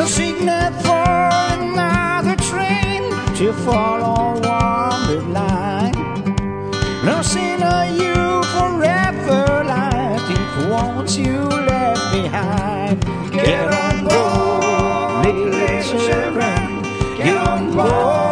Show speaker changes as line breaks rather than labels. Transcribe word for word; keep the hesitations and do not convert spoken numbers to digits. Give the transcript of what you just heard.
signal for another train to follow on the line. No sinner, you forever life if once you left behind. Get on board, little children, get on board.